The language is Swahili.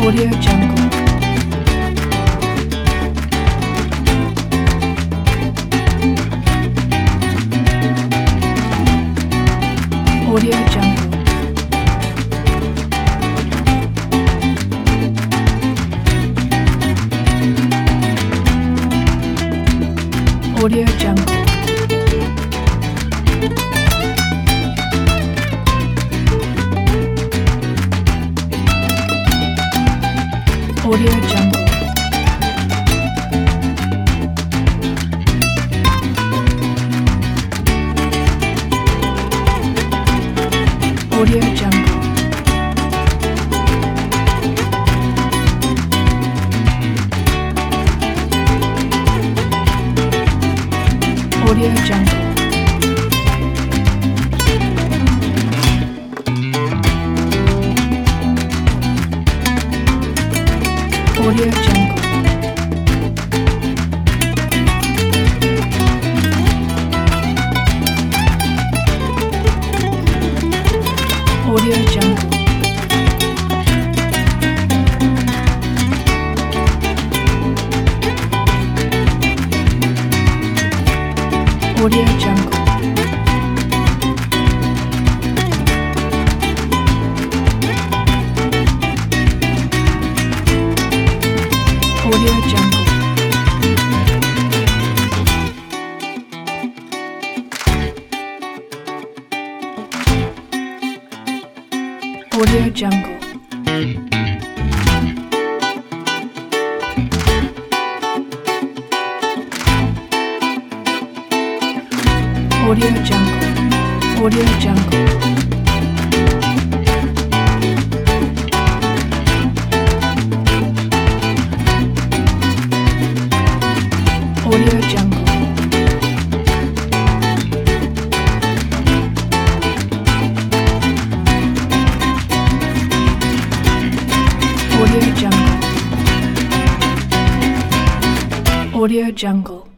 Audio Jungle. Audio Jungle. Audio Jungle. Audio Jungle. Audio Jungle. Audio Jungle. Audio Jungle. Audio Jungle. Audio Jungle. Audio Jungle. Audio Jungle. Audio Jungle. Audio Jungle. Audio Jungle. Audio Jungle. Audio Jungle.